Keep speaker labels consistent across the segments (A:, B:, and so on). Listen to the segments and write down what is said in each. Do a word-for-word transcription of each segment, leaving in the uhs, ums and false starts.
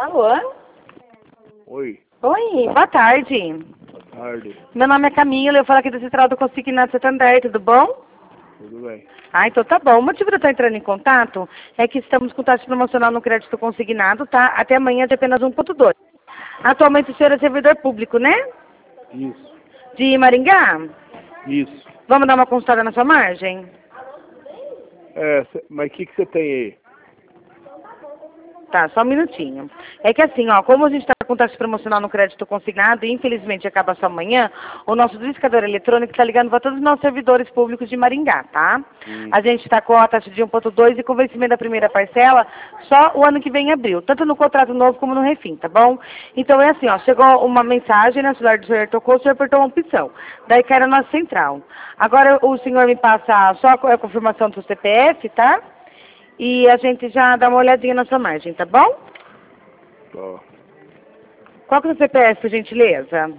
A: Alô?
B: Oi,
A: Oi, boa tarde.
B: boa tarde,
A: Meu nome é Camila, eu falo aqui da Central do Consignado Santander, tudo bom?
B: tudo bem?
A: Ah, então tá bom. O motivo de eu estar entrando em contato é que estamos com taxa promocional no crédito consignado, tá? Até amanhã de apenas um ponto dois. Atualmente o senhor é servidor público, né?
B: Isso,
A: De Maringá?
B: isso.
A: Vamos dar uma consultada na sua margem?
B: É, cê- mas o que que você tem aí?
A: Tá, só um minutinho. É que assim, ó, como a gente está com taxa promocional no crédito consignado e infelizmente acaba só amanhã, o nosso discador eletrônico está ligando para todos os nossos servidores públicos de Maringá, tá?
B: Hum.
A: A gente está com a taxa de um ponto dois e com o vencimento da primeira parcela só o ano que vem em abril, tanto no contrato novo como no refim, tá bom? Então é assim, ó, chegou uma mensagem na celular do senhor, tocou, o senhor apertou uma opção. Daí cai na nossa central. Agora o senhor me passa só a confirmação do seu C P F, tá? E a gente já dá uma olhadinha na sua margem, tá bom?
B: Ó,
A: Qual que é o C P F, por gentileza?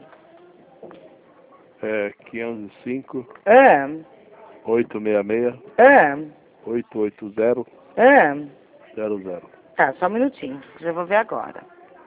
B: é quinhentos e cinco,
A: Ah,
B: oitocentos e sessenta e seis,
A: ah,
B: oitocentos e oitenta,
A: ah.
B: zero zero.
A: Tá, só um minutinho, já vou ver agora.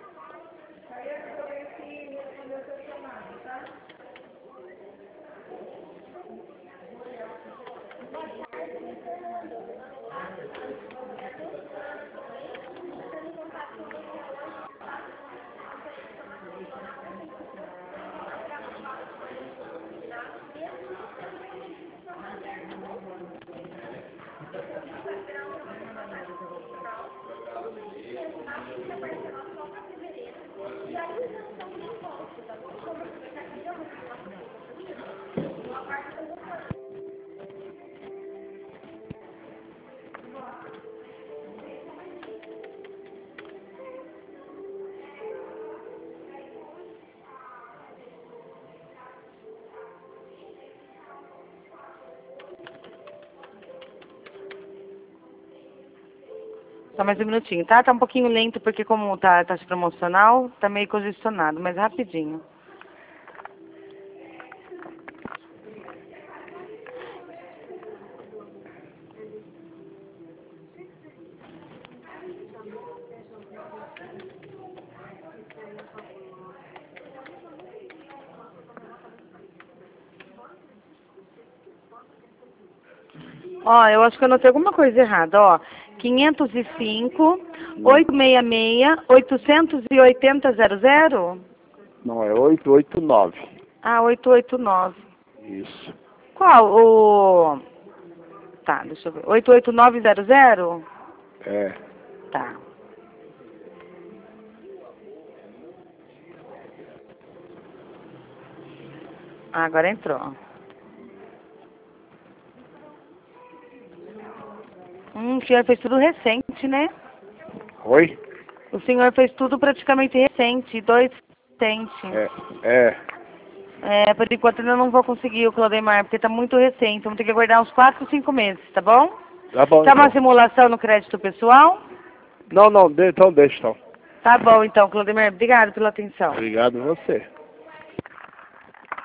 A: Só mais um minutinho, tá? Tá um pouquinho lento porque como tá taxa promocional, tá meio congestionado, mas rapidinho. Ó, eu acho que eu anotei alguma coisa errada, ó. quinhentos e cinco, oitocentos e sessenta e seis, oitocentos e oitenta, zero zero?
B: Não, é oitocentos e oitenta e nove.
A: Ah, oitocentos e oitenta e nove.
B: Isso,
A: Qual? O... Tá, deixa eu ver. oitocentos e oitenta e nove, zero zero?
B: é.
A: Tá. Ah, agora entrou. Hum, o senhor fez tudo recente, né?
B: Oi?
A: O senhor fez tudo praticamente recente, dois recente.
B: É, é.
A: É, por enquanto ainda não vou conseguir o Claudemar, porque tá muito recente. Vamos ter que aguardar uns quatro, cinco meses, tá bom?
B: Tá bom,
A: Tá uma
B: então.
A: simulação no crédito pessoal?
B: Não, não, de- então deixa, então.
A: Tá bom, então, Claudemar. Obrigado pela atenção.
B: Obrigado a você.